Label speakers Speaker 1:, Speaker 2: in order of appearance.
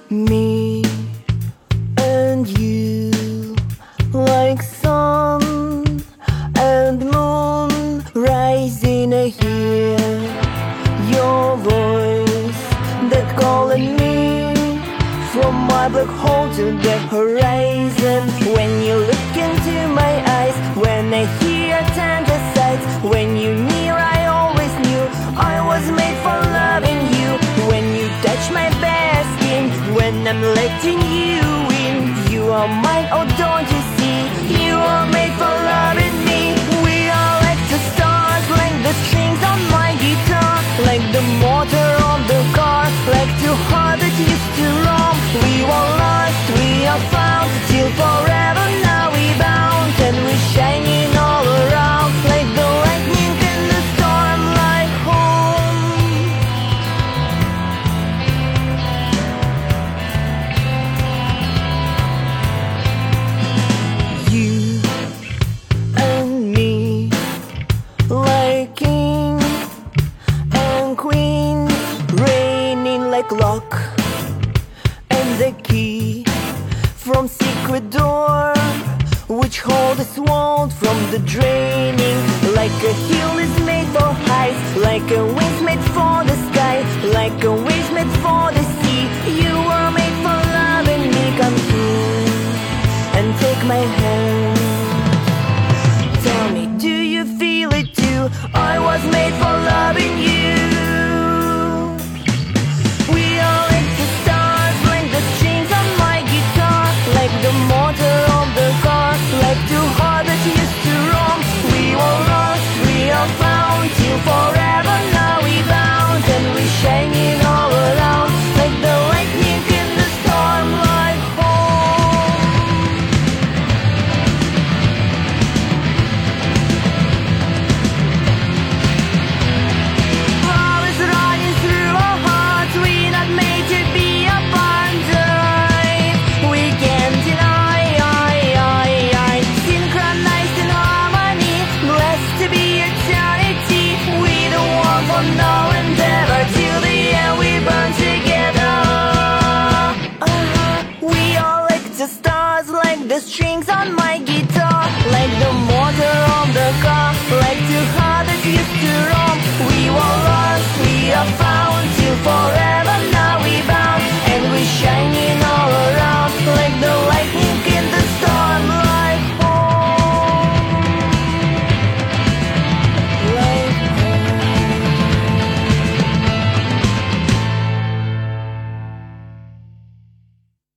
Speaker 1: Me and you, like sun and moon rising here. Your voice that calling me from my black hole to the horizon. When you look into my eyes, when I hear tender sighs, when you near I always knew I was made for loving you. When you touch my bare skin, when I'm letting you in, you are mine, oh don't you see? You are made for loving me. We are like the stars, like the strings on my guitar, like the motor of the car, like two hearts that used to roam. We were lost, we are found, till forever now we bound, and we're shining all around, like the lightning in the storm, like home. You and me, like king and queen, reigning like lock and the key from secret door, which hold this world from the draining. Like a hill is made for heights, like a wings made for the sky, like a wings made for the sea. You were made for loving me. Come through and take my hand. Tell me, do you feel it too? I was made for loving you.